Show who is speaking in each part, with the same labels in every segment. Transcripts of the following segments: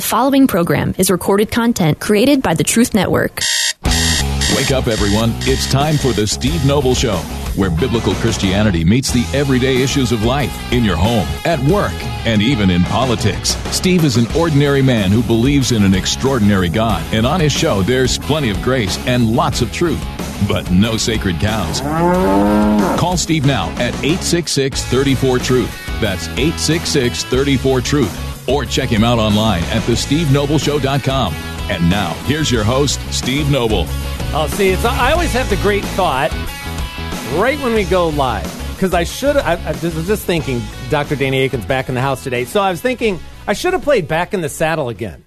Speaker 1: The following program is recorded content created by the Truth Network.
Speaker 2: Wake up, everyone. It's time for the Steve Noble Show, where biblical Christianity meets the everyday issues of life in your home, at work, and even in politics. Steve is an ordinary man who believes in an extraordinary God, and on his show, there's plenty of grace and lots of truth, but no sacred cows. Call Steve now at 866-34-TRUTH. That's 866-34-TRUTH. Or check him out online at thestevenobleshow.com. And now, here's your host, Steve Noble.
Speaker 3: Oh, see, I always have the great thought right when we go live. Because I was just thinking, Dr. Danny Akin's back in the house today. So I was thinking, I should have played Back in the Saddle again.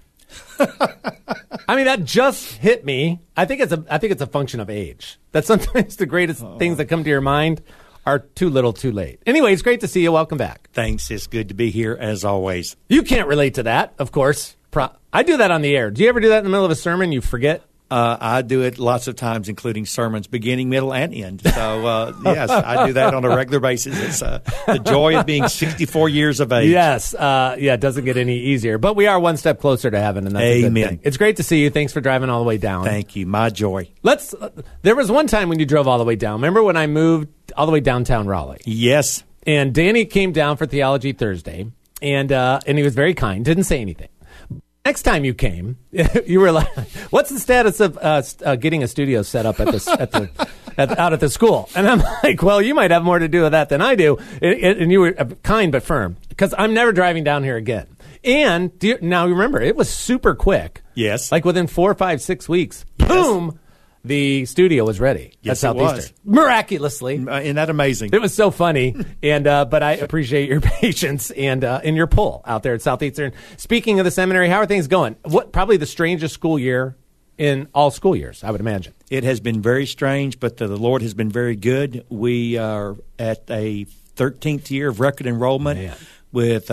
Speaker 3: I mean, that just hit me. I think it's a function of age. That sometimes the greatest things that come to your mind are too little, too late. Anyway, it's great to see you. Welcome back.
Speaker 4: Thanks. It's good to be here, as always.
Speaker 3: You can't relate to that, of course. I do that on the air. Do you ever do that in the middle of a sermon? You forget?
Speaker 4: I do it lots of times, including sermons, beginning, middle, and end. So, yes, I do that on a regular basis. It's the joy of being 64 years of age.
Speaker 3: Yes. It doesn't get any easier. But we are one step closer to heaven, and that's a good thing. It's great to see you. Thanks for driving all the way down.
Speaker 4: Thank you. My joy.
Speaker 3: There was one time when you drove all the way down. Remember when I moved all the way downtown Raleigh?
Speaker 4: Yes.
Speaker 3: And Danny came down for Theology Thursday, and he was very kind, didn't say anything. Next time you came, you were like, "What's the status of getting a studio set up out at the school?" And I'm like, "Well, you might have more to do with that than I do." And you were kind but firm, because I'm never driving down here again. And now remember, it was super quick.
Speaker 4: Yes,
Speaker 3: like within 4, 5, 6 weeks, boom. The studio was ready at Southeastern. Miraculously.
Speaker 4: Isn't that amazing?
Speaker 3: It was so funny. And but I appreciate your patience and your pull out there at Southeastern. Speaking of the seminary, how are things going? Probably the strangest school year in all school years, I would imagine.
Speaker 4: It has been very strange, but the Lord has been very good. We are at a 13th year of record enrollment with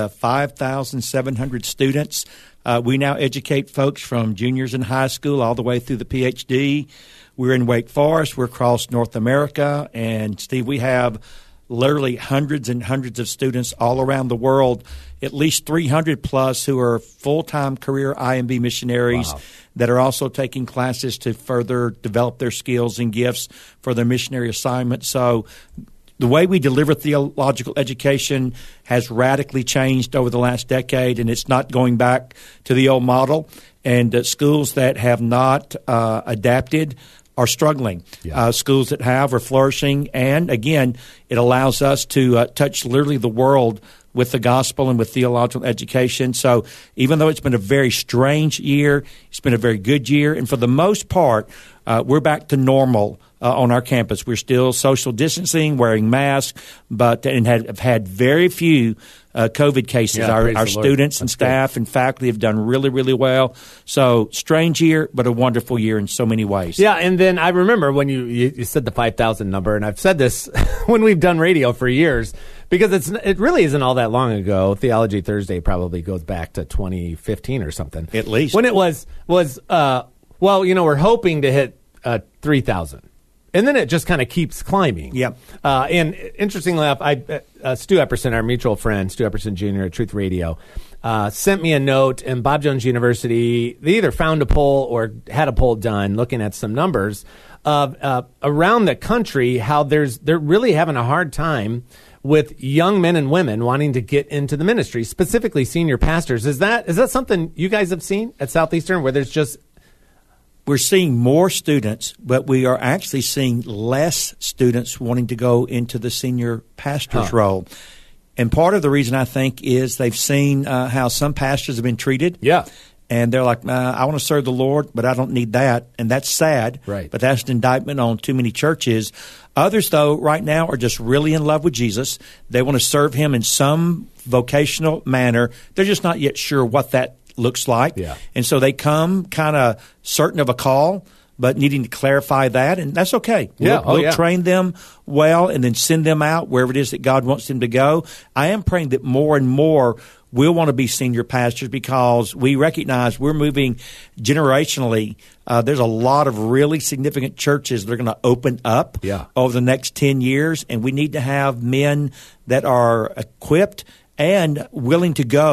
Speaker 4: 5,700 students. We now educate folks from juniors in high school all the way through the PhD. We're in Wake Forest. We're across North America. And, Steve, we have literally hundreds and hundreds of students all around the world, at least 300 plus who are full-time career IMB missionaries that are also taking classes to further develop their skills and gifts for their missionary assignment. So the way we deliver theological education has radically changed over the last decade, and it's not going back to the old model. And schools that have not adapted are struggling. Schools that have are flourishing. And, again, it allows us to touch literally the world with the gospel and with theological education. So even though it's been a very strange year, it's been a very good year. And for the most part, we're back to normal on our campus. We're still social distancing, wearing masks, and have had very few COVID cases. Our students and staff and faculty have done really, really well. So strange year, but a wonderful year in so many ways.
Speaker 3: Yeah, and then I remember when you said the 5,000 number, and I've said this when we've done radio for years, because it really isn't all that long ago. Theology Thursday probably goes back to 2015 or something.
Speaker 4: At least.
Speaker 3: When it was we're hoping to hit 3,000. And then it just kind of keeps climbing.
Speaker 4: Yeah.
Speaker 3: And interestingly enough, Stu Epperson, our mutual friend, Stu Epperson Jr. at Truth Radio, sent me a note, and Bob Jones University, they either found a poll or had a poll done looking at some numbers of around the country, how they're really having a hard time with young men and women wanting to get into the ministry, specifically senior pastors. Is that something you guys have seen at Southeastern, where there's just...
Speaker 4: We're seeing more students, but we are actually seeing less students wanting to go into the senior pastor's role. And part of the reason, I think, is they've seen how some pastors have been treated.
Speaker 3: Yeah.
Speaker 4: And they're like, I want to serve the Lord, but I don't need that. And that's sad.
Speaker 3: Right.
Speaker 4: But that's an indictment on too many churches. Others, though, right now are just really in love with Jesus. They want to serve him in some vocational manner. They're just not yet sure what that looks like.
Speaker 3: Yeah.
Speaker 4: And so they come kind of certain of a call, but needing to clarify that, and that's okay. We'll train them well and then send them out wherever it is that God wants them to go. I am praying that more and more will want to be senior pastors, because we recognize we're moving generationally. There's a lot of really significant churches that are going to open up over the next 10 years, and we need to have men that are equipped and willing to go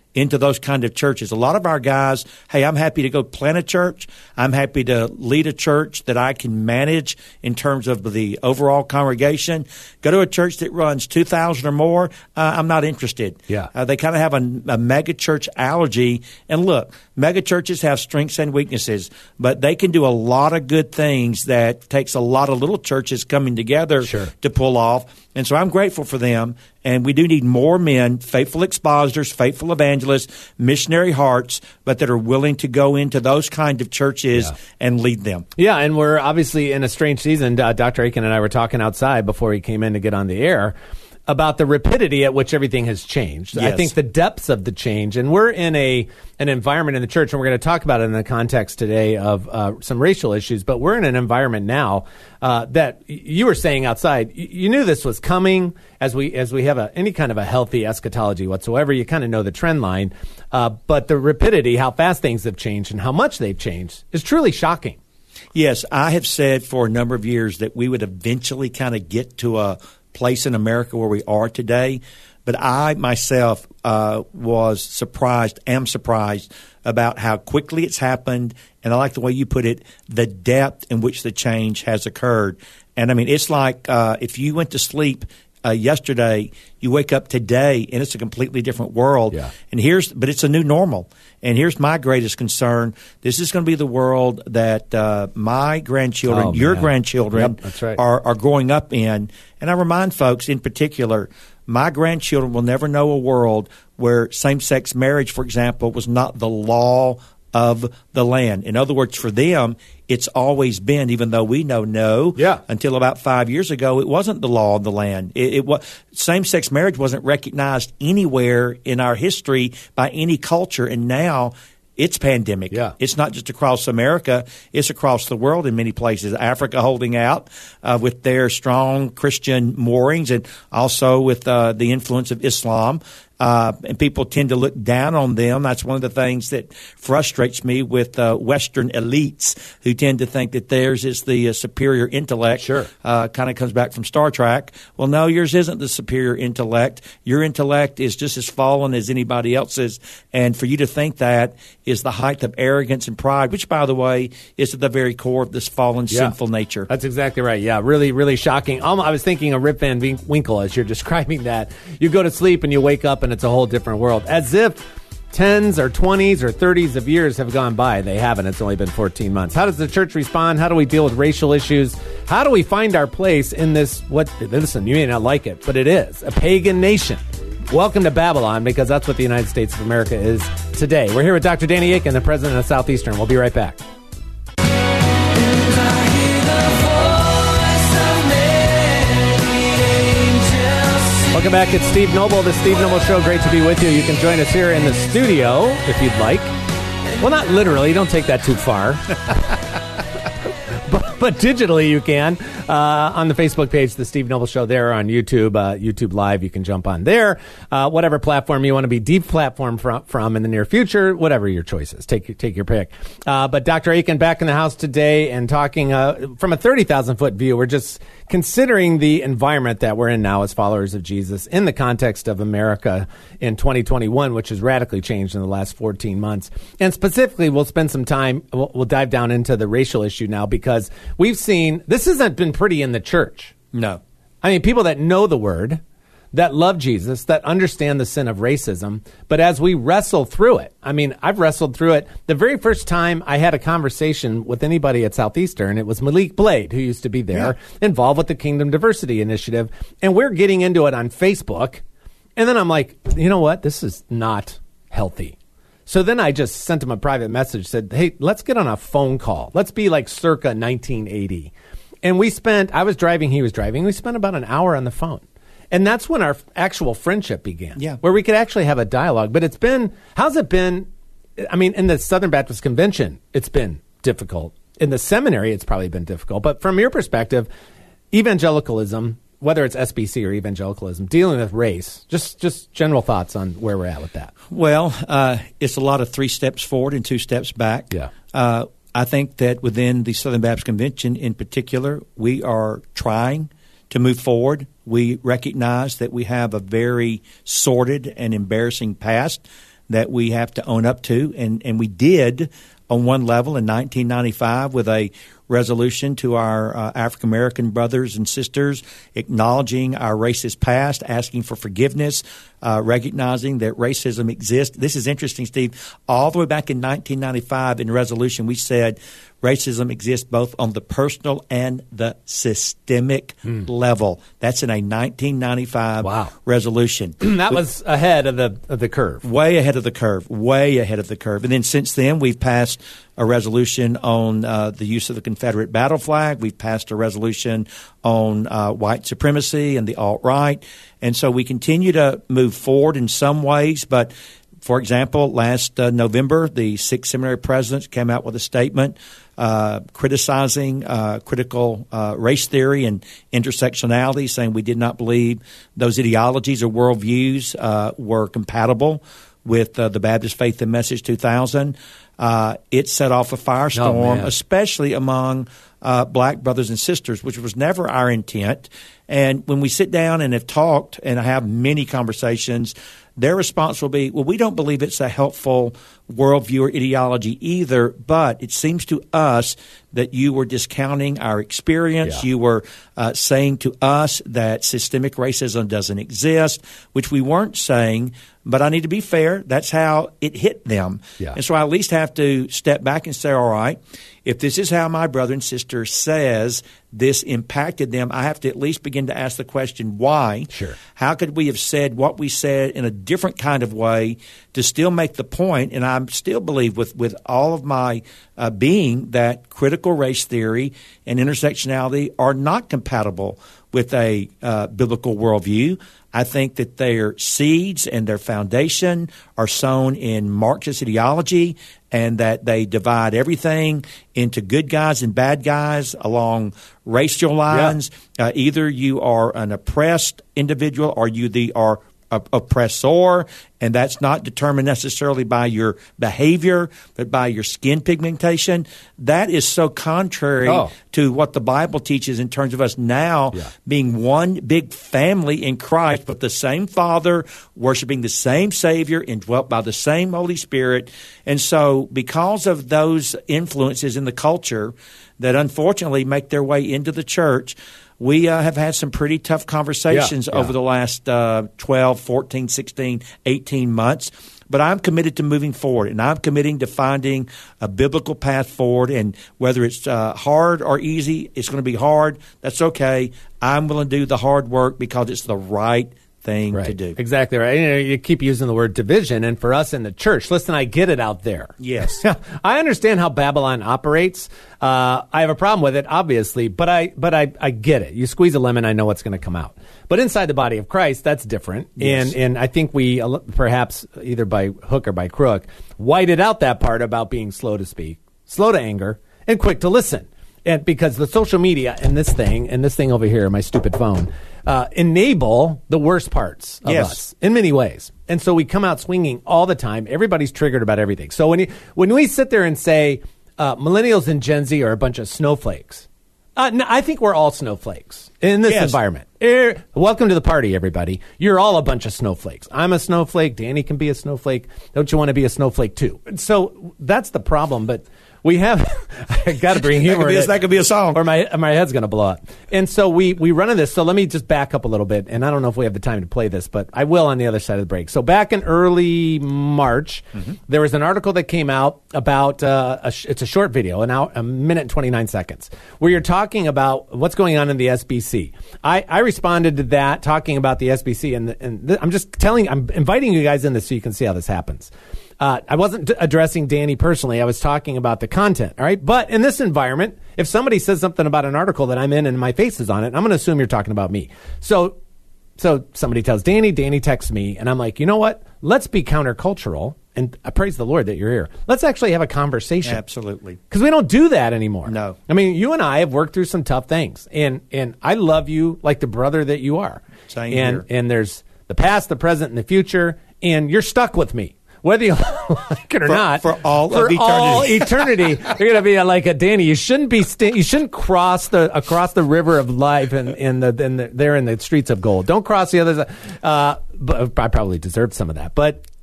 Speaker 4: into those kind of churches. A lot of our guys, hey, I'm happy to go plant a church. I'm happy to lead a church that I can manage in terms of the overall congregation. Go to a church that runs 2,000 or more. I'm not interested.
Speaker 3: Yeah.
Speaker 4: They kind of have a mega church allergy. And look, mega churches have strengths and weaknesses, but they can do a lot of good things that takes a lot of little churches coming together to pull off. And so I'm grateful for them. And we do need more men, faithful expositors, faithful evangelists, missionary hearts, but that are willing to go into those kind of churches and lead them.
Speaker 3: Yeah, and we're obviously in a strange season. Dr. Akin and I were talking outside before he came in to get on the air about the rapidity at which everything has changed.
Speaker 4: Yes.
Speaker 3: I think the depths of the change, and we're in an environment in the church, and we're going to talk about it in the context today of some racial issues, but we're in an environment now that you were saying outside, you knew this was coming as we have any kind of a healthy eschatology whatsoever. You kind of know the trend line, but the rapidity, how fast things have changed and how much they've changed is truly shocking.
Speaker 4: Yes, I have said for a number of years that we would eventually kind of get to a place in America where we are today. But I myself am surprised about how quickly it's happened. And I like the way you put it, the depth in which the change has occurred. And I mean, it's like if you went to sleep yesterday, you wake up today and it's a completely different world. Yeah. But it's a new normal. And here's my greatest concern. This is going to be the world that my grandchildren, your grandchildren
Speaker 3: that's right.
Speaker 4: are growing up in. And I remind folks in particular, my grandchildren will never know a world where same-sex marriage, for example, was not the law of the land. In other words, for them, it's always been, even though we know until about 5 years ago, it wasn't the law of the land. Same-sex marriage wasn't recognized anywhere in our history by any culture, and now it's pandemic.
Speaker 3: Yeah.
Speaker 4: It's not just across America. It's across the world in many places. Africa holding out with their strong Christian moorings and also with the influence of Islam. And people tend to look down on them. That's one of the things that frustrates me with Western elites who tend to think that theirs is the superior intellect.
Speaker 3: Sure.
Speaker 4: Kind of comes back from Star Trek. Well, no, yours isn't the superior intellect. Your intellect is just as fallen as anybody else's. And for you to think that is the height of arrogance and pride, which, by the way, is at the very core of this fallen, sinful nature.
Speaker 3: That's exactly right. Yeah, really, really shocking. I was thinking of Rip Van Winkle as you're describing that. You go to sleep and you wake up and it's a whole different world. As if 10s or 20s or 30s of years have gone by. They haven't. It's only been 14 months. How does the church respond? How do we deal with racial issues? How do we find our place in this, listen, you may not like it, but it is, a pagan nation. Welcome to Babylon, because that's what the United States of America is today. We're here with Dr. Danny Akin, the president of Southeastern. We'll be right back. Welcome back. It's Steve Noble, the Steve Noble Show. Great to be with you. You can join us here in the studio if you'd like. Well, not literally. Don't take that too far. But digitally you can. On the Facebook page, The Steve Noble Show, there on YouTube, YouTube Live. You can jump on there. Whatever platform you want to be deplatformed from in the near future, whatever your choice is. Take your pick. But Dr. Akin back in the house today and talking from a 30,000-foot view. We're just considering the environment that we're in now as followers of Jesus in the context of America in 2021, which has radically changed in the last 14 months. And specifically, we'll spend some time, we'll dive down into the racial issue now, because we've seen, this hasn't been pretty in the church.
Speaker 4: No.
Speaker 3: I mean, people that know the word, that love Jesus, that understand the sin of racism. But as we wrestle through it, I mean, I've wrestled through it. The very first time I had a conversation with anybody at Southeastern, it was Malik Blade, who used to be there, involved with the Kingdom Diversity Initiative. And we're getting into it on Facebook. And then I'm like, you know what? This is not healthy. So then I just sent him a private message, said, hey, let's get on a phone call. Let's be like circa 1980. And I was driving, he was driving. We spent about an hour on the phone. And that's when our actual friendship began, where we could actually have a dialogue. But how's it been? I mean, in the Southern Baptist Convention, it's been difficult. In the seminary, it's probably been difficult. But from your perspective, evangelicalism, whether it's SBC or evangelicalism, dealing with race, just general thoughts on where we're at with that.
Speaker 4: Well, it's a lot of 3 steps forward and 2 steps back.
Speaker 3: Yeah.
Speaker 4: I think that within the Southern Baptist Convention in particular, we are trying to move forward. We recognize that we have a very sordid and embarrassing past, that we have to own up to, and we did on one level in 1995 with a resolution to our African American brothers and sisters, acknowledging our racist past, asking for forgiveness, recognizing that racism exists. This is interesting, Steve. All the way back in 1995 in the resolution, we said racism exists both on the personal and the systemic level. That's in a 1995 resolution.
Speaker 3: That was ahead of the curve.
Speaker 4: Way ahead of the curve. Way ahead of the curve. And then since then, we've passed a resolution on the use of the Confederate battle flag. We've passed a resolution on white supremacy and the alt-right. And so we continue to move forward in some ways. But, for example, last November, the 6 seminary presidents came out with a statement criticizing critical race theory and intersectionality, saying we did not believe those ideologies or worldviews were compatible with the Baptist Faith and Message 2000. It set off a firestorm, especially among black brothers and sisters, which was never our intent. And when we sit down and have talked and have many conversations, their response will be, well, we don't believe it's a helpful worldview or ideology either, but it seems to us that you were discounting our experience. Yeah. You were saying to us that systemic racism doesn't exist, which we weren't saying. But I need to be fair. That's how it hit them. Yeah. And so I at least have to step back and say, all right, if this is how my brother and sister says this impacted them, I have to at least begin to ask the question, why?
Speaker 3: Sure.
Speaker 4: How could we have said what we said in a different kind of way to still make the point? And I still believe with all of my being that critical race theory and intersectionality are not compatible with a biblical worldview. I think that their seeds and their foundation are sown in Marxist ideology, and that they divide everything into good guys and bad guys along racial lines. Yeah. Either you are an oppressed individual or you are oppressor, and that's not determined necessarily by your behavior, but by your skin pigmentation. That is so contrary to what the Bible teaches in terms of us now being one big family in Christ, but the same Father, worshiping the same Savior, indwelt by the same Holy Spirit. And so because of those influences in the culture that unfortunately make their way into the church, we have had some pretty tough conversations over the last 12, 14, 16, 18 months. But I'm committed to moving forward, and I'm committing to finding a biblical path forward. And whether it's hard or easy, it's going to be hard. That's okay. I'm willing to do the hard work because it's the right thing to do.
Speaker 3: Exactly right. You keep using the word division, and for us in the church, listen, I get it out there.
Speaker 4: Yes.
Speaker 3: I understand how Babylon operates. I have a problem with it, obviously, but I get it. You squeeze a lemon, I know what's going to come out. But inside the body of Christ, that's different. Yes. And I think we, perhaps either by hook or by crook, whited out that part about being slow to speak, slow to anger, and quick to listen. And because the social media and this thing over here, my stupid phone, enable the worst parts of us in many ways. And so we come out swinging all the time. Everybody's triggered about everything. So when we sit there and say millennials and Gen Z are a bunch of snowflakes, no, I think we're all snowflakes in this environment. Welcome to the party, everybody. You're all a bunch of snowflakes. I'm a snowflake. Danny can be a snowflake. Don't you want to be a snowflake too? So that's the problem. But we have I got to bring humor.
Speaker 4: That could be a song,
Speaker 3: or my head's going to blow up. And so we run into this. So let me just back up a little bit. And I don't know if we have the time to play this, but I will on the other side of the break. So back in early March, there was an article that came out about it's a short video, a minute and 29 seconds, where you're talking about what's going on in the SBC. I responded to that, talking about the SBC, and I'm inviting you guys in this so you can see how this happens. I wasn't addressing Danny personally. I was talking about the content, all right? But in this environment, if somebody says something about an article that I'm in and my face is on it, I'm going to assume you're talking about me. So somebody tells Danny texts me, and I'm like, you know what? Let's be countercultural, and I praise the Lord that you're here. Let's actually have a conversation.
Speaker 4: Absolutely.
Speaker 3: Because we don't do that anymore.
Speaker 4: No.
Speaker 3: I mean, you and I have worked through some tough things, and I love you like the brother that you are.
Speaker 4: Same here.
Speaker 3: And there's the past, the present, and the future, and you're stuck with me. Whether you like it or not,
Speaker 4: for all
Speaker 3: eternity, you're going to be like a Danny. You shouldn't be. You shouldn't cross the river of life there in the streets of gold. Don't cross the other side. But I probably deserved some of that. But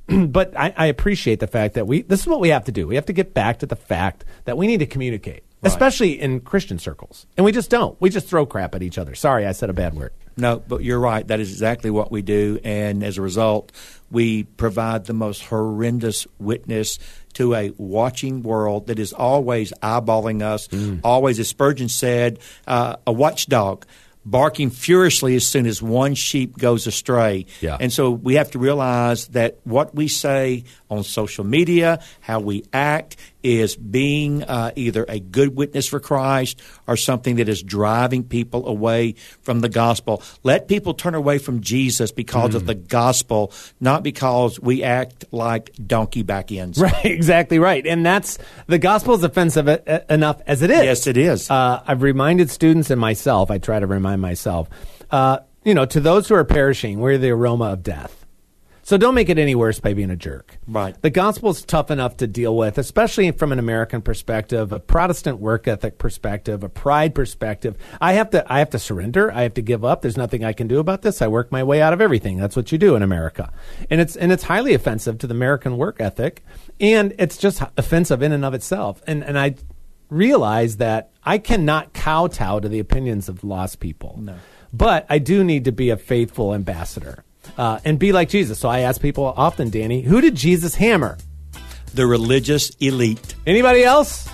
Speaker 3: But I appreciate the fact that this is what we have to do. We have to get back to the fact that we need to communicate, especially in Christian circles. And we just don't. We just throw crap at each other. Sorry, I said a bad word.
Speaker 4: No, but you're right. That is exactly what we do. And as a result, we provide the most horrendous witness to a watching world that is always eyeballing us, always, as Spurgeon said, a watchdog barking furiously as soon as one sheep goes astray.
Speaker 3: Yeah.
Speaker 4: And so we have to realize that what we say on social media, how we act, is being either a good witness for Christ or something that is driving people away from the gospel. Let people turn away from Jesus because of the gospel, not because we act like donkey back ends.
Speaker 3: Right, exactly right. And the gospel is offensive enough as it is.
Speaker 4: Yes, it is.
Speaker 3: I've reminded students and myself, I try to remind myself, to those who are perishing, we're the aroma of death. So don't make it any worse by being a jerk.
Speaker 4: Right.
Speaker 3: The gospel is tough enough to deal with, especially from an American perspective, a Protestant work ethic perspective, a pride perspective. I have to surrender. I have to give up. There's nothing I can do about this. I work my way out of everything. That's what you do in America. And it's highly offensive to the American work ethic, and it's just offensive in and of itself. And I realize that I cannot kowtow to the opinions of lost people.
Speaker 4: No.
Speaker 3: But I do need to be a faithful ambassador. And be like Jesus. So I ask people often, Danny, who did Jesus hammer?
Speaker 4: The religious elite.
Speaker 3: Anybody else?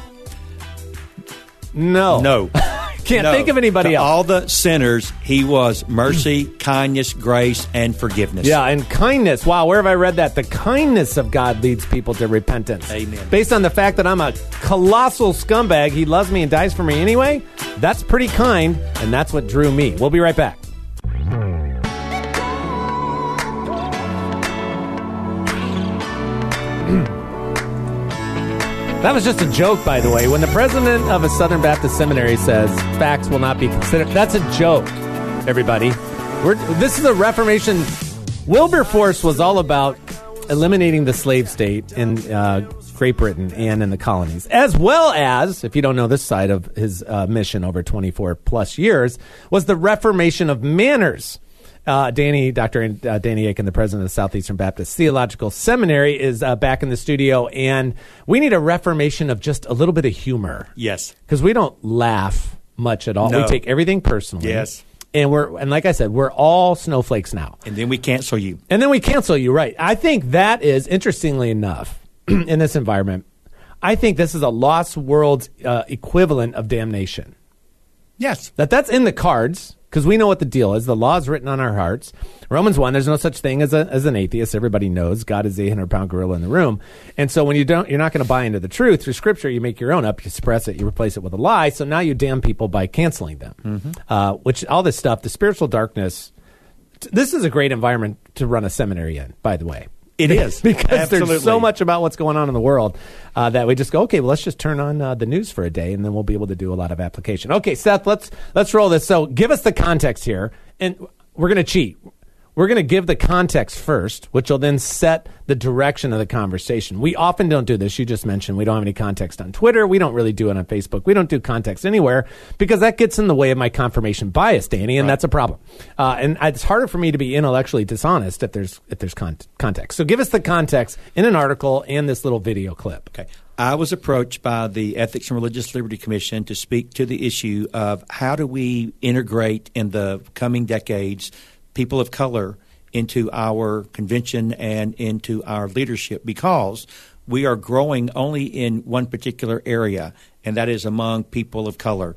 Speaker 3: No. Can't think of anybody
Speaker 4: to
Speaker 3: else.
Speaker 4: All the sinners, he was mercy, kindness, grace, and forgiveness.
Speaker 3: Yeah, and kindness. Wow, where have I read that? The kindness of God leads people to repentance.
Speaker 4: Amen.
Speaker 3: Based on the fact that I'm a colossal scumbag, he loves me and dies for me anyway. That's pretty kind, and that's what drew me. We'll be right back. That was just a joke, by the way. When the president of a Southern Baptist seminary says facts will not be considered, that's a joke, everybody. This is a Reformation. Wilberforce was all about eliminating the slave state in Great Britain and in the colonies, as well as, if you don't know this side of his mission over 24 plus years, was the reformation of manners. Dr. Danny Akin, the president of the Southeastern Baptist Theological Seminary, is back in the studio, and we need a reformation of just a little bit of humor.
Speaker 4: Yes.
Speaker 3: Because we don't laugh much at all.
Speaker 4: No.
Speaker 3: We take everything personally.
Speaker 4: Yes.
Speaker 3: And like I said, we're all snowflakes now.
Speaker 4: And then we cancel you.
Speaker 3: Right. I think that is, interestingly enough, in this environment, I think this is a lost world's equivalent of damnation.
Speaker 4: Yes.
Speaker 3: That's in the cards. Because we know what the deal is. The law is written on our hearts. Romans 1, there's no such thing as an atheist. Everybody knows God is the 800-pound gorilla in the room. And so when you're not going to buy into the truth through Scripture, you make your own up, you suppress it, you replace it with a lie. So now you damn people by canceling them. Which all this stuff, the spiritual darkness, this is a great environment to run a seminary in, by the way.
Speaker 4: It is.
Speaker 3: Because
Speaker 4: Absolutely.
Speaker 3: There's so much about what's going on in the world that we just go, okay, well, let's just turn on the news for a day, and then we'll be able to do a lot of application. Okay, Seth, let's roll this. So give us the context here, and we're going to cheat. We're going to give the context first, which will then set the direction of the conversation. We often don't do this. You just mentioned we don't have any context on Twitter. We don't really do it on Facebook. We don't do context anywhere because that gets in the way of my confirmation bias, Danny, and that's a problem. And it's harder for me to be intellectually dishonest if there's context. So give us the context in an article and this little video clip.
Speaker 4: Okay. I was approached by the Ethics and Religious Liberty Commission to speak to the issue of how do we integrate in the coming decades people of color into our convention and into our leadership, because we are growing only in one particular area, and that is among people of color.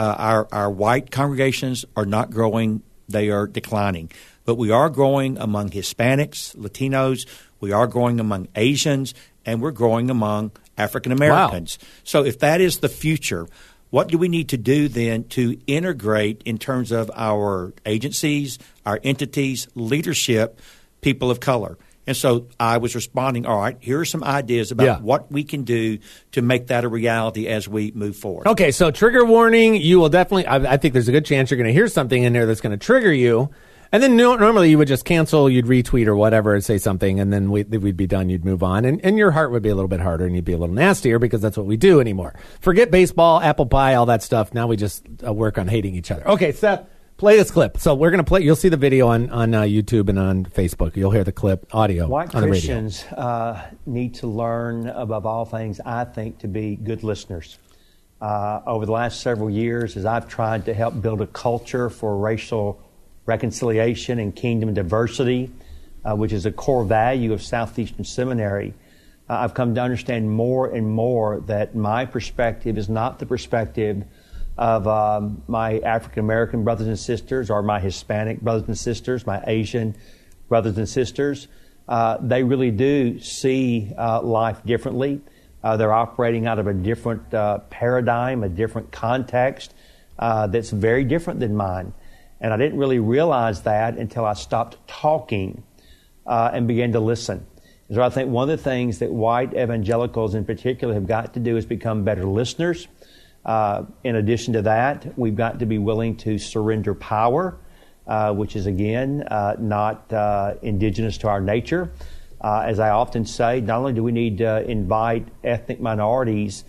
Speaker 4: Our white congregations are not growing. They are declining. But we are growing among Hispanics, Latinos. We are growing among Asians, and we're growing among African Americans. Wow. So if that is the future, what do we need to do then to integrate in terms of our agencies, our entities, leadership, people of color? And so I was responding, all right, here are some ideas about what we can do to make that a reality as we move forward.
Speaker 3: Okay, so trigger warning, you will definitely, I think there's a good chance you're going to hear something in there that's going to trigger you. And then normally you would just cancel, you'd retweet or whatever and say something, and then we'd be done, you'd move on. And your heart would be a little bit harder and you'd be a little nastier because that's what we do anymore. Forget baseball, apple pie, all that stuff. Now we just work on hating each other. Okay, Seth, Play this clip. So we're going to play. You'll see the video on YouTube and on Facebook. You'll hear the clip audio
Speaker 5: White
Speaker 3: on the radio.
Speaker 5: Christians need to learn, above all things, I think, to be good listeners. Over the last several years, as I've tried to help build a culture for racial reconciliation and kingdom diversity, which is a core value of Southeastern Seminary, I've come to understand more and more that my perspective is not the perspective of my African American brothers and sisters or my Hispanic brothers and sisters, my Asian brothers and sisters. They really do see life differently. They're operating out of a different paradigm, a different context that's very different than mine. And I didn't really realize that until I stopped talking and began to listen. So I think one of the things that white evangelicals in particular have got to do is become better listeners. In addition to that, we've got to be willing to surrender power, which is, again, not indigenous to our nature. As I often say, not only do we need to invite ethnic minorities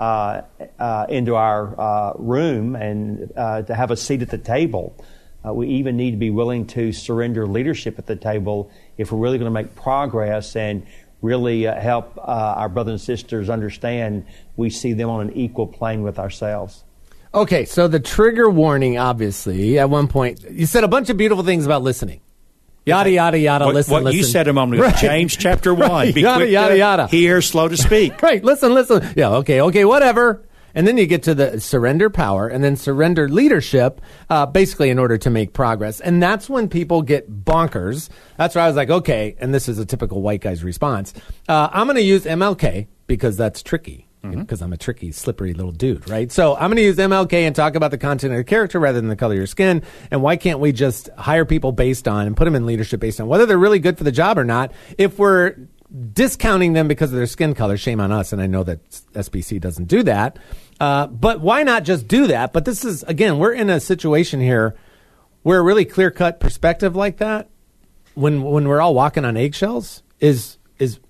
Speaker 5: into our room and to have a seat at the table, we even need to be willing to surrender leadership at the table if we're really going to make progress and really help our brothers and sisters understand we see them on an equal plane with ourselves.
Speaker 3: Okay, so the trigger warning, obviously, at one point, you said a bunch of beautiful things about listening. Yada, yada, yada, listen.
Speaker 4: You said a moment ago, right. James chapter 1.
Speaker 3: Right.
Speaker 4: Be
Speaker 3: yada,
Speaker 4: quick
Speaker 3: yada,
Speaker 4: to
Speaker 3: yada.
Speaker 4: hear, slow to speak.
Speaker 3: Right, listen. Yeah, okay, whatever. And then you get to the surrender power and then surrender leadership, basically in order to make progress. And that's when people get bonkers. That's where I was like, okay, and this is a typical white guy's response. I'm going to use MLK because that's tricky. Because I'm a tricky, slippery little dude, right? So I'm going to use MLK and talk about the content of your character rather than the color of your skin. And why can't we just hire people based on and put them in leadership based on whether they're really good for the job or not? If we're discounting them because of their skin color, shame on us. And I know that SBC doesn't do that. But why not just do that? But this is, again, we're in a situation here where a really clear-cut perspective like that, when we're all walking on eggshells, is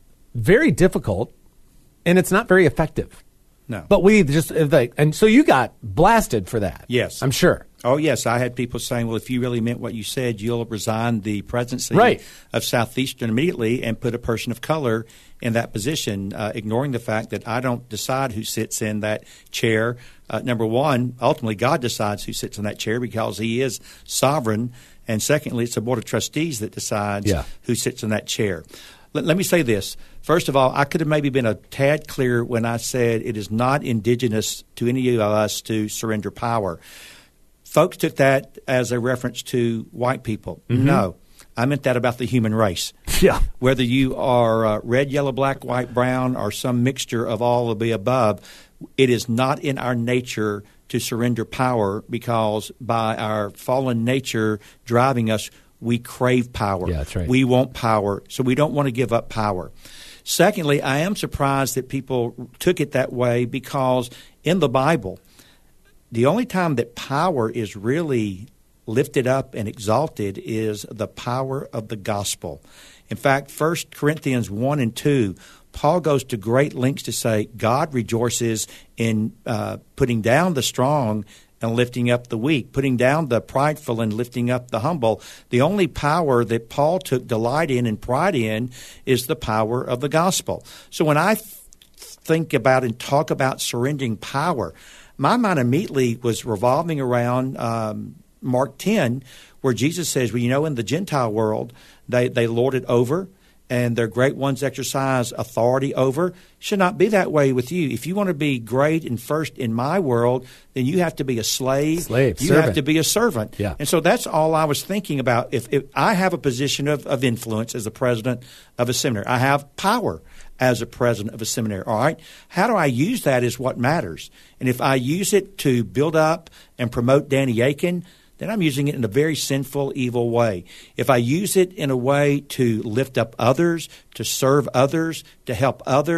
Speaker 3: very difficult. And it's not very effective.
Speaker 4: No.
Speaker 3: But we just, and so you got blasted for that.
Speaker 4: Yes.
Speaker 3: I'm sure.
Speaker 4: Oh, yes. I had people saying, well, if you really meant what you said, you'll resign the presidency of Southeastern immediately and put a person of color in that position, ignoring the fact that I don't decide who sits in that chair. Number one, ultimately, God decides who sits in that chair because he is sovereign. And secondly, it's the Board of Trustees that decides who sits in that chair. Let me say this. First of all, I could have maybe been a tad clearer when I said it is not indigenous to any of us to surrender power. Folks took that as a reference to white people. Mm-hmm. No, I meant that about the human race.
Speaker 3: Yeah.
Speaker 4: Whether you are red, yellow, black, white, brown, or some mixture of all of the above, it is not in our nature to surrender power because by our fallen nature driving us, we crave power.
Speaker 3: Yeah, that's right.
Speaker 4: We want power, so we don't want to give up power. Secondly, I am surprised that people took it that way because in the Bible, the only time that power is really lifted up and exalted is the power of the gospel. In fact, 1 Corinthians 1 and 2, Paul goes to great lengths to say God rejoices in putting down the strong and lifting up the weak, putting down the prideful and lifting up the humble. The only power that Paul took delight in and pride in is the power of the gospel. So when I think about and talk about surrendering power, my mind immediately was revolving around Mark 10, where Jesus says, well, you know, in the Gentile world, they lord it over, and their great ones exercise authority over. Should not be that way with you. If you want to be great and first in my world, then you have to be a slave. You
Speaker 3: servant.
Speaker 4: have to be a servant.
Speaker 3: Yeah.
Speaker 4: And so that's all I was thinking about. If I have a position of influence as the president of a seminary, I have power as a president of a seminary. All right, how do I use that is what matters. And if I use it to build up and promote Danny Akin, then I'm using it in a very sinful, evil way. If I use it in a way to lift up others, to serve others, to help others,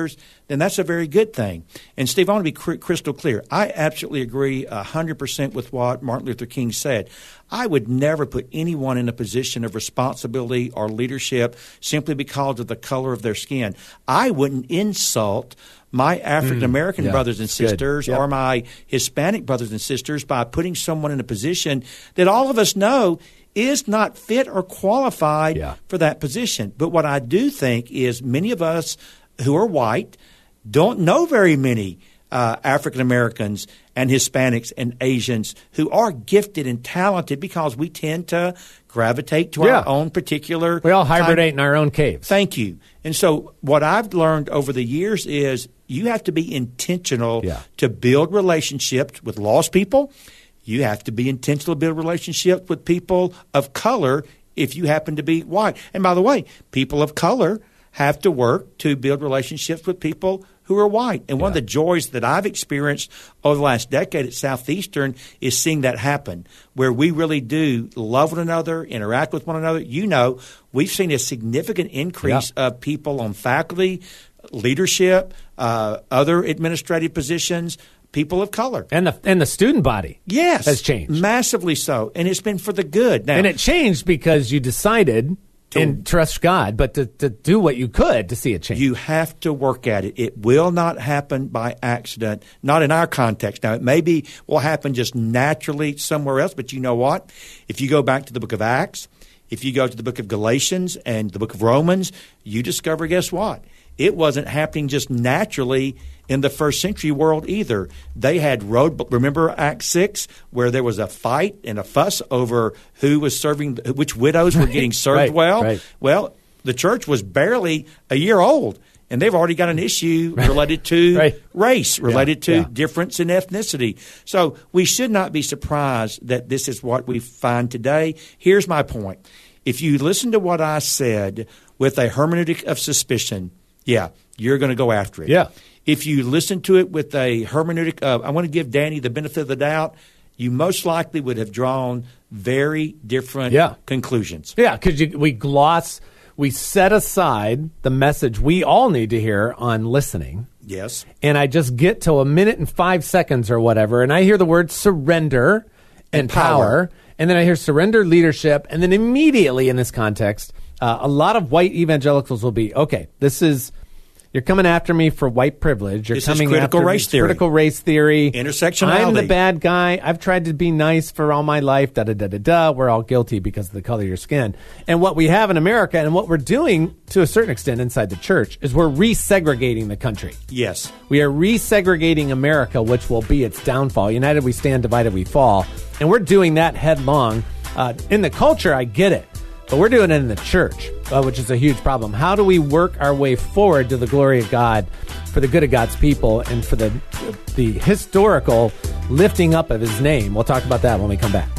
Speaker 4: then that's a very good thing. And, Steve, I want to be crystal clear. I absolutely agree 100% with what Martin Luther King said. I would never put anyone in a position of responsibility or leadership simply because of the color of their skin. I wouldn't insult my African-American brothers and sisters or my Hispanic brothers and sisters by putting someone in a position that all of us know is not fit or qualified for that position. But what I do think is many of us who are white don't know very many African Americans and Hispanics and Asians who are gifted and talented because we tend to gravitate to our own particular.
Speaker 3: We all hibernate in our own caves.
Speaker 4: Thank you. And so what I've learned over the years is you have to be intentional to build relationships with lost people. You have to be intentional to build relationships with people of color if you happen to be white. And by the way, people of color have to work to build relationships with people who are white. And one of the joys that I've experienced over the last decade at Southeastern is seeing that happen, where we really do love one another, interact with one another. You know, we've seen a significant increase of people on faculty, leadership, other administrative positions, people of color.
Speaker 3: And the student body has changed.
Speaker 4: Massively so. And it's been for the good. Now,
Speaker 3: and it changed because you decided and trust God, but to do what you could to see it change.
Speaker 4: You have to work at it. It will not happen by accident, not in our context. Now, it maybe will happen just naturally somewhere else, but you know what? If you go back to the book of Acts, if you go to the book of Galatians and the book of Romans, you discover, guess what? It wasn't happening just naturally in the first century world either. They had remember Acts 6, where there was a fight and a fuss over who was serving, which widows were getting served well?
Speaker 3: Right.
Speaker 4: Well, the church was barely a year old, and they've already got an issue related to race, related to difference in ethnicity. So we should not be surprised that this is what we find today. Here's my point. If you listen to what I said with a hermeneutic of suspicion, you're going to go after it.
Speaker 3: Yeah.
Speaker 4: If you listen to it with a hermeneutic of, I want to give Danny the benefit of the doubt, you most likely would have drawn very different conclusions.
Speaker 3: Yeah, because we set aside the message we all need to hear on listening.
Speaker 4: Yes.
Speaker 3: And I just get to a minute and 5 seconds or whatever, and I hear the word surrender and power, and then I hear surrender, leadership, and then immediately in this context, a lot of white evangelicals will be, okay, this is... You're coming after me for white privilege. You're coming
Speaker 4: critical
Speaker 3: after
Speaker 4: race theory.
Speaker 3: Critical race theory.
Speaker 4: Intersectionality.
Speaker 3: I'm the bad guy. I've tried to be nice for all my life. Da-da-da-da-da. We're all guilty because of the color of your skin. And what we have in America and what we're doing to a certain extent inside the church is we're resegregating the country.
Speaker 4: Yes.
Speaker 3: We are resegregating America, which will be its downfall. United we stand, divided we fall. And we're doing that headlong. In the culture, I get it. But we're doing it in the church, which is a huge problem. How do we work our way forward to the glory of God, for the good of God's people, and for the historical lifting up of His name? We'll talk about that when we come back.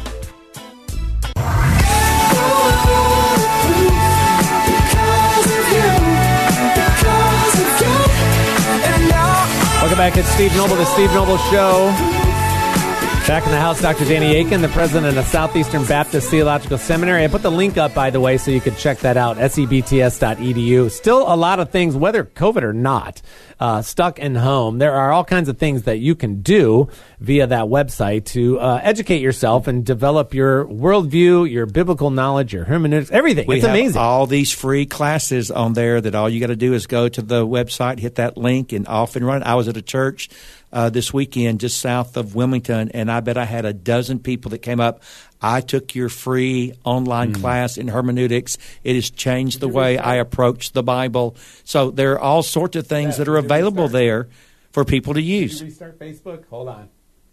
Speaker 3: Welcome back. It's Steve Noble, the Steve Noble Show. Back in the house, Dr. Danny Akin, the president of Southeastern Baptist Theological Seminary. I put the link up, by the way, so you could check that out, sebts.edu. Still a lot of things, whether COVID or not, stuck in home. There are all kinds of things that you can do via that website to educate yourself and develop your worldview, your biblical knowledge, your hermeneutics, everything. It's amazing.
Speaker 4: We have all these free classes on there that all you got to do is go to the website, hit that link, and off and run. I was at a church this weekend just south of Wilmington, and I bet I had a dozen people that came up. I took your free online class in hermeneutics. It has changed the way I approach the Bible. So there are all sorts of things that are available there for people to use.
Speaker 3: Did you restart Facebook? Hold on.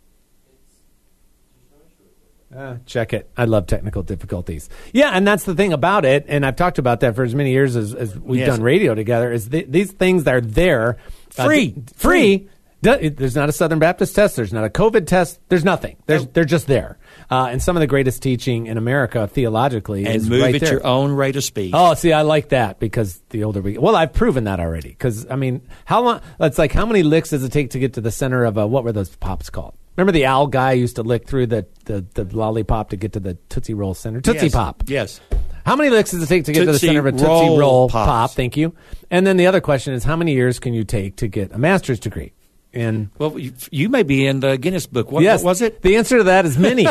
Speaker 3: Check it. I love technical difficulties. Yeah, and that's the thing about it, and I've talked about that for as many years as we've done radio together, is these things that are there. Free. There's not a Southern Baptist test. There's not a COVID test. There's nothing. They're just there. And some of the greatest teaching in America theologically is right there. And move
Speaker 4: at your own rate of speed.
Speaker 3: Oh, see, I like that because the older we get. Well, I've proven that already. Because, I mean, how long? It's like, how many licks does it take to get to the center of what were those pops called? Remember the owl guy used to lick through the lollipop to get to the Tootsie Roll center? Tootsie Pop.
Speaker 4: Yes.
Speaker 3: How many licks does it take to get to the
Speaker 4: Tootsie
Speaker 3: center of a Tootsie
Speaker 4: Roll
Speaker 3: Roll
Speaker 4: Pops.
Speaker 3: Pop? Thank you. And then the other question is, how many years can you take to get a master's degree? And
Speaker 4: Well, you may be in the Guinness Book. What was it?
Speaker 3: The answer to that is many.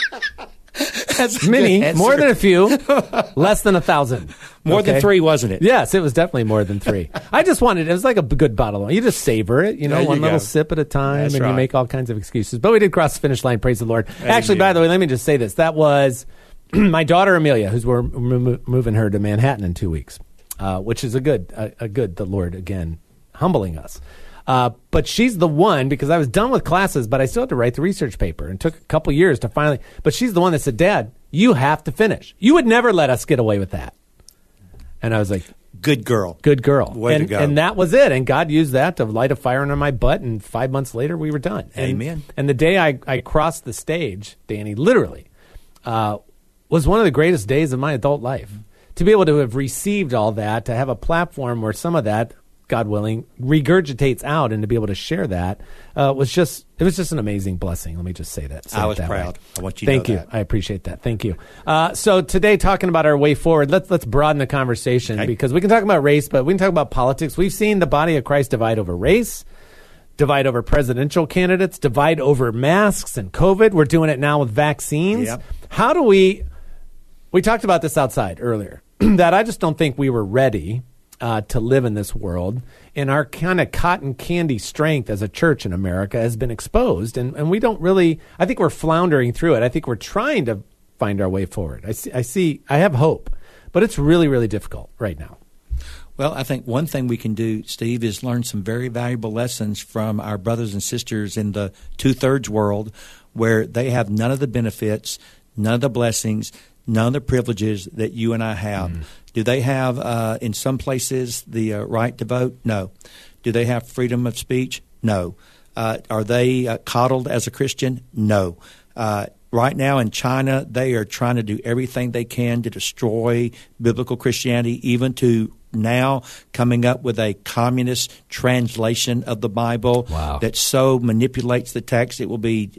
Speaker 4: That's a
Speaker 3: Many,
Speaker 4: good answer.
Speaker 3: more than a few, less than 1,000.
Speaker 4: More than 3, wasn't it?
Speaker 3: Yes, it was definitely more than 3. I just wanted, it was like a good bottle of wine. You just savor it,
Speaker 4: There
Speaker 3: one
Speaker 4: you
Speaker 3: little
Speaker 4: go.
Speaker 3: sip at a time,
Speaker 4: That's
Speaker 3: and you
Speaker 4: right.
Speaker 3: make all kinds of excuses. But we did cross the finish line, praise the Lord. Actually,
Speaker 4: Amen.
Speaker 3: by the way, let me just say this. That was my daughter Amelia, who's we're moving her to Manhattan in 2 weeks, which is a good, the Lord, again, humbling us. But she's the one, because I was done with classes, but I still had to write the research paper, and it took a couple years to finally, but she's the one that said, Dad, you have to finish. You would never let us get away with that. And I was like,
Speaker 4: Good girl.
Speaker 3: good girl.
Speaker 4: Way to go.
Speaker 3: And that was it. And God used that to light a fire under my butt, and 5 months later, we were done.
Speaker 4: Amen.
Speaker 3: And the day I crossed the stage, Danny, literally, was one of the greatest days of my adult life. To be able to have received all that, to have a platform where some of that, God willing, regurgitates out, and to be able to share that was just an amazing blessing. Let me just say that.
Speaker 4: I was
Speaker 3: that
Speaker 4: proud.
Speaker 3: way.
Speaker 4: I want you to
Speaker 3: Thank
Speaker 4: know
Speaker 3: you.
Speaker 4: that.
Speaker 3: I appreciate that. Thank you. So today, talking about our way forward, let's broaden the conversation,
Speaker 4: Okay.
Speaker 3: because we can talk about race, but we can talk about politics. We've seen the body of Christ divide over race, divide over presidential candidates, divide over masks and COVID. We're doing it now with vaccines.
Speaker 4: Yep.
Speaker 3: How do we talked about this outside earlier, that I just don't think we were ready to live in this world, and our kind of cotton candy strength as a church in America has been exposed, and we don't really, I think we're floundering through it. I think we're trying to find our way forward. I have hope, but it's really, really difficult right now.
Speaker 4: Well, I think one thing we can do, Steve, is learn some very valuable lessons from our brothers and sisters in the two-thirds world, where they have none of the benefits, none of the blessings, none of the privileges that you and I have. Do they have, in some places, the right to vote? No. Do they have freedom of speech? No. Are they coddled as a Christian? No. Right now in China, they are trying to do everything they can to destroy biblical Christianity, even to now coming up with a communist translation of the Bible that so manipulates the text it will be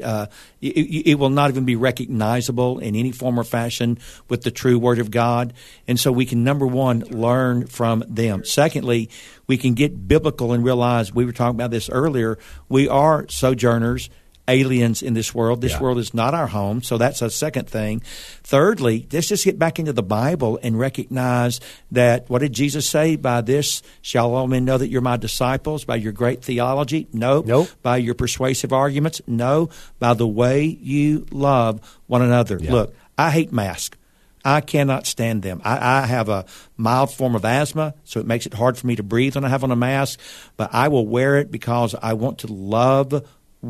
Speaker 4: it will not even be recognizable in any form or fashion with the true Word of God. And so we can, number one, learn from them. Secondly, we can get biblical and realize, we were talking about this earlier, we are sojourners, aliens in this world. This world is not our home, so that's a second thing. Thirdly, let's just get back into the Bible and recognize that, what did Jesus say? By this shall all men know that you're my disciples, by your great theology? Nope. By your persuasive arguments? No. By the way you love one another.
Speaker 3: Yeah.
Speaker 4: Look, I hate masks. I cannot stand them. I have a mild form of asthma, so it makes it hard for me to breathe when I have on a mask, but I will wear it because I want to love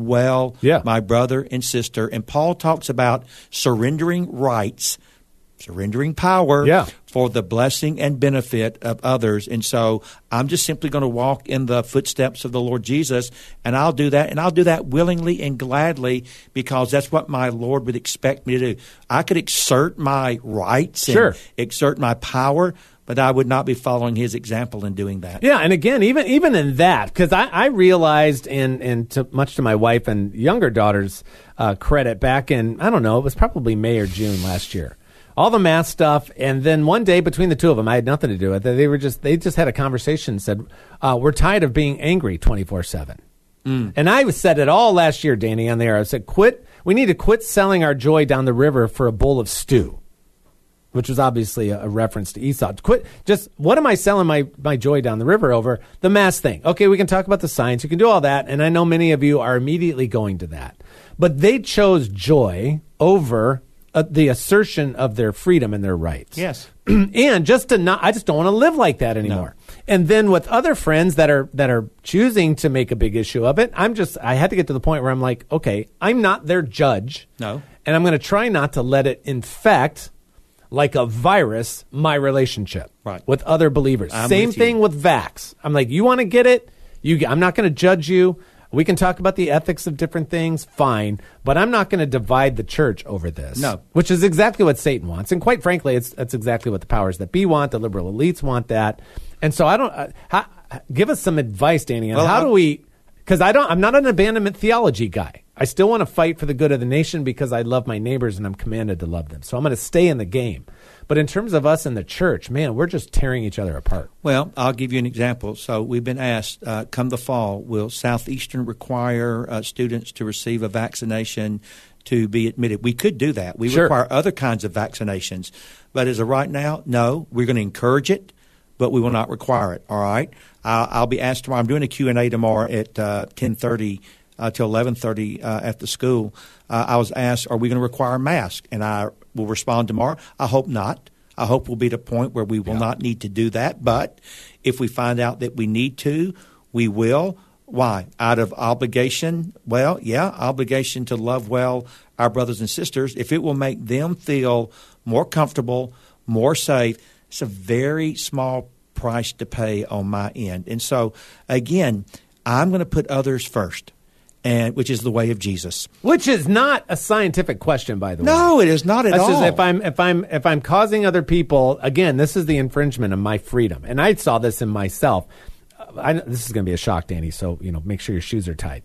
Speaker 4: my brother and sister. And Paul talks about surrendering rights, surrendering power for the blessing and benefit of others. And so I'm just simply going to walk in the footsteps of the Lord Jesus, and I'll do that, and I'll do that willingly and gladly, because that's what my Lord would expect me to do. I could exert my rights and exert my power, but I would not be following his example in doing that.
Speaker 3: Yeah, and again, even in that, because I realized, and much to my wife and younger daughter's credit, back in, I don't know, it was probably May or June last year, all the mask stuff, and then one day between the two of them, I had nothing to do with it. They just had a conversation and said, we're tired of being angry 24/7. And I said it all last year, Danny, on the air. I said, we need to quit selling our joy down the river for a bowl of stew, which was obviously a reference to Esau. What am I selling my joy down the river over? The mask thing. Okay, we can talk about the science. You can do all that, and I know many of you are immediately going to that. But they chose joy over the assertion of their freedom and their rights.
Speaker 4: Yes.
Speaker 3: And I just don't want to live like that anymore. No. And then with other friends that are choosing to make a big issue of it, I had to get to the point where I'm like, okay, I'm not their judge.
Speaker 4: No.
Speaker 3: And I'm going to try not to let it infect, like a virus, my relationship with other believers. Same thing with vax. I'm like, you want to get it? I'm not going to judge you. We can talk about the ethics of different things, fine, but I'm not going to divide the church over this.
Speaker 4: No.
Speaker 3: Which is exactly what Satan wants. And quite frankly, that's exactly what the powers that be want. The liberal elites want that. And so give us some advice, Danny, on how do we, because I'm not an abandonment theology guy. I still want to fight for the good of the nation because I love my neighbors and I'm commanded to love them. So I'm going to stay in the game. But in terms of us in the church, man, we're just tearing each other apart.
Speaker 4: Well, I'll give you an example. So we've been asked, come the fall, will Southeastern require students to receive a vaccination to be admitted? We could do that. We require other kinds of vaccinations. But as of right now, no, we're going to encourage it, but we will not require it, all right? I'll be asked tomorrow. I'm doing a Q&A tomorrow at 10:30 till 11:30 at the school. I was asked, are we going to require a mask? And I will respond tomorrow. I hope not. I hope we'll be at a point where we will not need to do that. But if we find out that we need to, we will. Why? Out of obligation? Well, yeah, obligation to love well our brothers and sisters. If it will make them feel more comfortable, more safe, it's a very small price to pay on my end. And so, again, I'm going to put others first, and which is the way of Jesus.
Speaker 3: Which is not a scientific question, by the way.
Speaker 4: No, it is not at all.
Speaker 3: Just if I'm causing other people, again, this is the infringement of my freedom, and I saw this in myself. This is going to be a shock, Danny. So make sure your shoes are tight.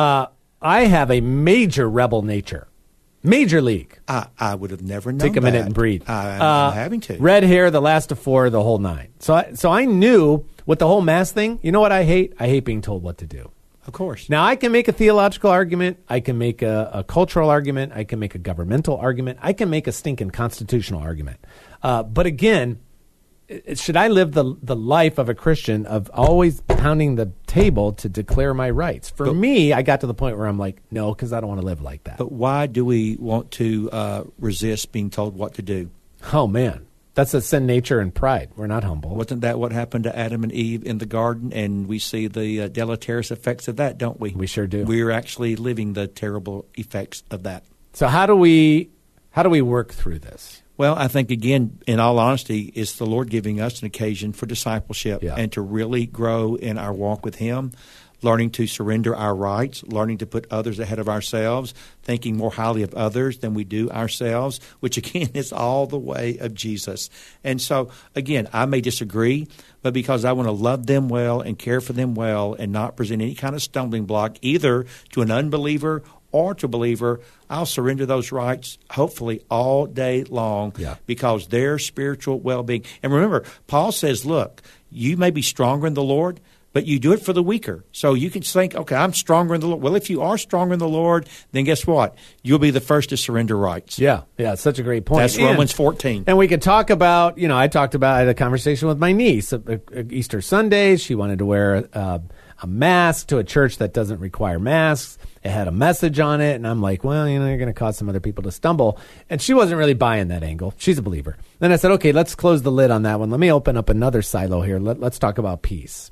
Speaker 3: I have a major rebel nature. Major league.
Speaker 4: I would have never known.
Speaker 3: Take a minute and breathe.
Speaker 4: I'm having to.
Speaker 3: Red hair, the last of four, the whole nine. So I knew with the whole mask thing, you know what I hate? I hate being told what to do.
Speaker 4: Of course.
Speaker 3: Now, I can make a theological argument. I can make a cultural argument. I can make a governmental argument. I can make a stinking constitutional argument. But again, should I live the life of a Christian of always pounding the table to declare my rights? For me, I got to the point where I'm like, no, because I don't want to live like that.
Speaker 4: But why do we want to resist being told what to do?
Speaker 3: Oh, man. That's a sin nature and pride. We're not humble.
Speaker 4: Wasn't that what happened to Adam and Eve in the garden? And we see the deleterious effects of that, don't we?
Speaker 3: We sure do.
Speaker 4: We're actually living the terrible effects of that.
Speaker 3: So how do we work through this?
Speaker 4: Well, I think, again, in all honesty, it's the Lord giving us an occasion for discipleship and to really grow in our walk with Him, learning to surrender our rights, learning to put others ahead of ourselves, thinking more highly of others than we do ourselves, which, again, is all the way of Jesus. And so, again, I may disagree, but because I want to love them well and care for them well and not present any kind of stumbling block either to an unbeliever or to a believer, I'll surrender those rights, hopefully, all day long because their spiritual well-being. And remember, Paul says, look, you may be stronger in the Lord, but you do it for the weaker. So you can think, okay, I'm stronger in the Lord. Well, if you are stronger in the Lord, then guess what? You'll be the first to surrender rights.
Speaker 3: Yeah, such a great point.
Speaker 4: That's Romans 14.
Speaker 3: And we could talk about, I had a conversation with my niece. Easter Sunday, she wanted to wear a mask to a church that doesn't require masks. It had a message on it, and I'm like, well, you're going to cause some other people to stumble. And she wasn't really buying that angle. She's a believer. Then I said, okay, let's close the lid on that one. Let me open up another silo here. Let's talk about peace.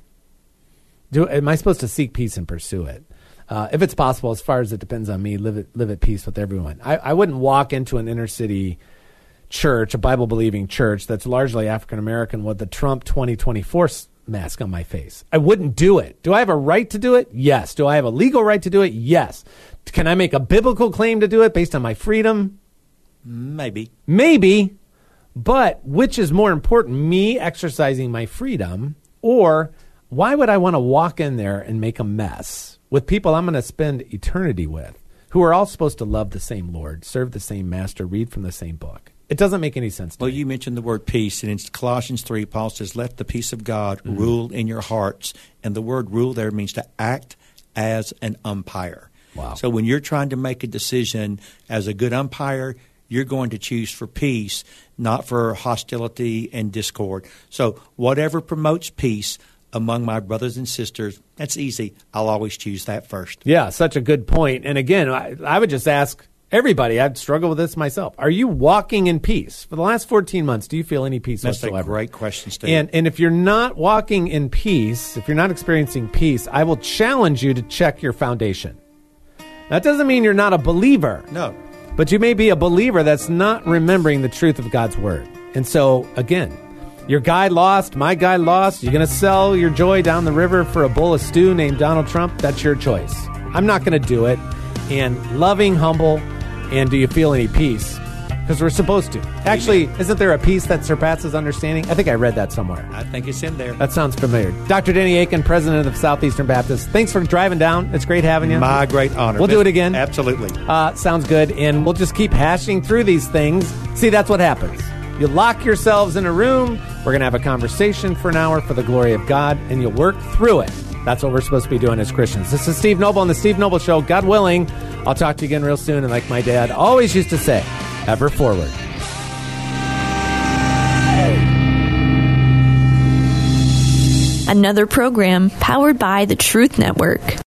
Speaker 3: Am I supposed to seek peace and pursue it? If it's possible, as far as it depends on me, live at peace with everyone. I wouldn't walk into an inner city church, a Bible-believing church that's largely African-American with the Trump 2024 mask on my face. I wouldn't do it. Do I have a right to do it? Yes. Do I have a legal right to do it? Yes. Can I make a biblical claim to do it based on my freedom?
Speaker 4: Maybe.
Speaker 3: But which is more important, me exercising my freedom, or why would I want to walk in there and make a mess with people I'm going to spend eternity with who are all supposed to love the same Lord, serve the same master, read from the same book? It doesn't make any sense to me.
Speaker 4: Well, you mentioned the word peace, and in Colossians 3, Paul says, let the peace of God rule in your hearts. And the word rule there means to act as an umpire.
Speaker 3: Wow.
Speaker 4: So when you're trying to make a decision as a good umpire, you're going to choose for peace, not for hostility and discord. So whatever promotes peace among my brothers and sisters, that's easy. I'll always choose that first.
Speaker 3: Yeah, such a good point. And again, I would just ask everybody, I'd struggle with this myself. Are you walking in peace? For the last 14 months, do you feel any peace whatsoever?
Speaker 4: That's a great question, Steve.
Speaker 3: And if you're not walking in peace, if you're not experiencing peace, I will challenge you to check your foundation. That doesn't mean you're not a believer.
Speaker 4: No.
Speaker 3: But you may be a believer that's not remembering the truth of God's word. And so, again, your guy lost, my guy lost. You're going to sell your joy down the river for a bowl of stew named Donald Trump? That's your choice. I'm not going to do it. And loving, humble, and do you feel any peace? Because we're supposed to. Actually, isn't there a peace that surpasses understanding? I think I read that somewhere.
Speaker 4: I think it's in there.
Speaker 3: That sounds familiar. Dr. Danny Akin, president of Southeastern Baptist. Thanks for driving down. It's great having you.
Speaker 4: My great honor.
Speaker 3: We'll do it again.
Speaker 4: Absolutely.
Speaker 3: Sounds good. And we'll just keep hashing through these things. See, that's what happens. You lock yourselves in a room. We're going to have a conversation for an hour for the glory of God, and you'll work through it. That's what we're supposed to be doing as Christians. This is Steve Noble on The Steve Noble Show. God willing, I'll talk to you again real soon. And like my dad always used to say, ever forward.
Speaker 1: Another program powered by the Truth Network.